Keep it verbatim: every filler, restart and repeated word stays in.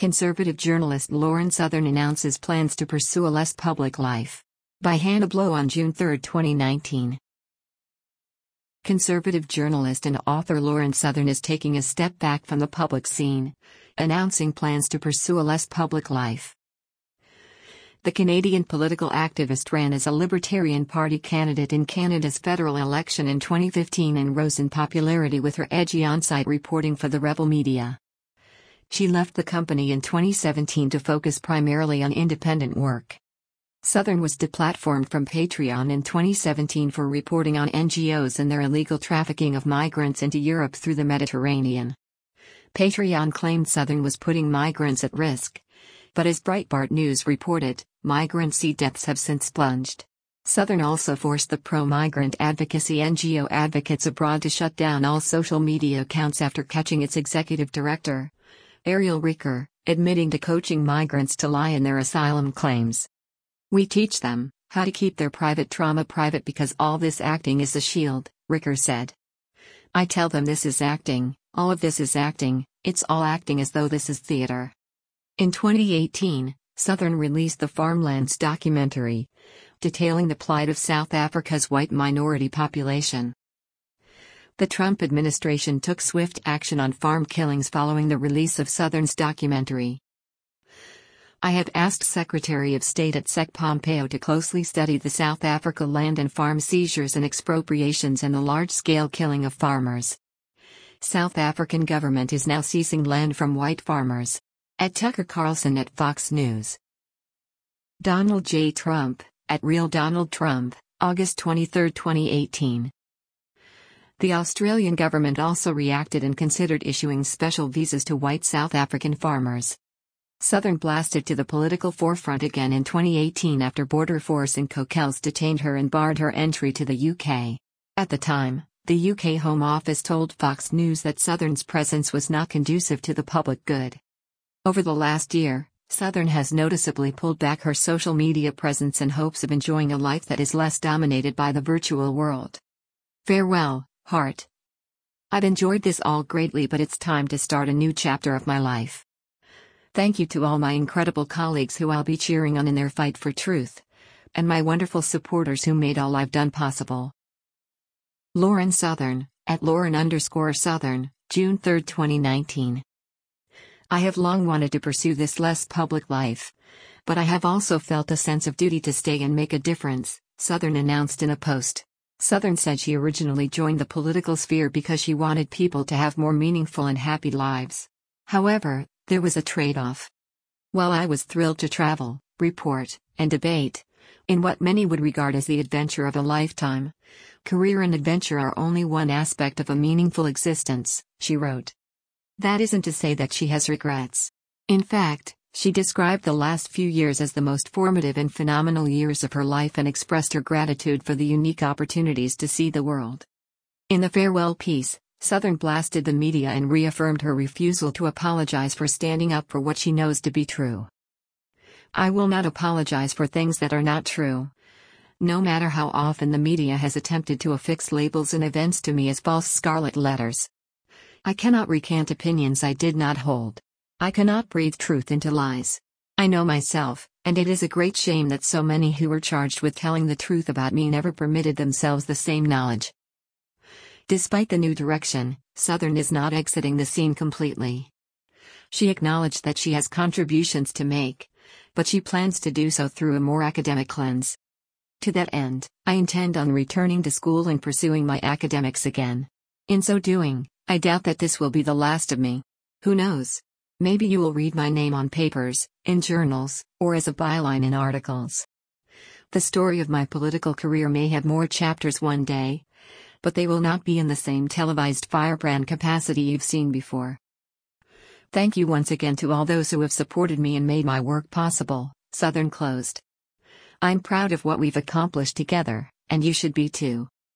Conservative journalist Lauren Southern announces plans to pursue a less public life. By Hannah Blow on June third, twenty nineteen. Conservative journalist and author Lauren Southern is taking a step back from the public scene, announcing plans to pursue a less public life. The Canadian political activist ran as a Libertarian Party candidate in Canada's federal election in twenty fifteen and rose in popularity with her edgy on-site reporting for the Rebel Media. She left the company in twenty seventeen to focus primarily on independent work. Southern was deplatformed from Patreon in twenty seventeen for reporting on N G Os and their illegal trafficking of migrants into Europe through the Mediterranean. Patreon claimed Southern was putting migrants at risk. But as Breitbart News reported, migrant sea deaths have since plunged. Southern also forced the pro-migrant advocacy N G O Advocates Abroad to shut down all social media accounts after catching its executive director, Ariel Ricker, admitting to coaching migrants to lie in their asylum claims. "We teach them how to keep their private trauma private because all this acting is a shield," Ricker said. "I tell them this is acting, all of this is acting, it's all acting as though this is theater." In twenty eighteen, Southern released the Farmlands documentary, detailing the plight of South Africa's white minority population. The Trump administration took swift action on farm killings following the release of Southern's documentary. "I have asked Secretary of State at S E C Pompeo to closely study the South Africa land and farm seizures and expropriations and the large-scale killing of farmers. South African government is now seizing land from white farmers." At Tucker Carlson at Fox News. Donald J. Trump, at Real Donald Trump, August twenty-third, twenty eighteen. The Australian government also reacted and considered issuing special visas to white South African farmers. Southern blasted to the political forefront again in twenty eighteen after Border Force in Coquelles detained her and barred her entry to the U K. At the time, the U K Home Office told Fox News that Southern's presence was not conducive to the public good. Over the last year, Southern has noticeably pulled back her social media presence in hopes of enjoying a life that is less dominated by the virtual world. "Farewell, heart. I've enjoyed this all greatly, but it's time to start a new chapter of my life. Thank you to all my incredible colleagues who I'll be cheering on in their fight for truth, and my wonderful supporters who made all I've done possible." Lauren Southern, at Lauren underscore Southern, June third, twenty nineteen. I have long wanted to pursue this less public life, but I have also felt a sense of duty to stay and make a difference, Southern announced in a post. Southern said she originally joined the political sphere because she wanted people to have more meaningful and happy lives. However, there was a trade-off. While I was thrilled to travel, report, and debate, in what many would regard as the adventure of a lifetime, career and adventure are only one aspect of a meaningful existence, she wrote. That isn't to say that she has regrets. In fact, she described the last few years as the most formative and phenomenal years of her life and expressed her gratitude for the unique opportunities to see the world. In the farewell piece, Southern blasted the media and reaffirmed her refusal to apologize for standing up for what she knows to be true. "I will not apologize for things that are not true. No matter how often the media has attempted to affix labels and events to me as false scarlet letters. I cannot recant opinions I did not hold. I cannot breathe truth into lies. I know myself, and it is a great shame that so many who were charged with telling the truth about me never permitted themselves the same knowledge." Despite the new direction, Southern is not exiting the scene completely. She acknowledged that she has contributions to make, but she plans to do so through a more academic lens. "To that end, I intend on returning to school and pursuing my academics again. In so doing, I doubt that this will be the last of me. Who knows? Maybe you will read my name on papers, in journals, or as a byline in articles. The story of my political career may have more chapters one day, but they will not be in the same televised firebrand capacity you've seen before. Thank you once again to all those who have supported me and made my work possible," Southern closed. "I'm proud of what we've accomplished together, and you should be too.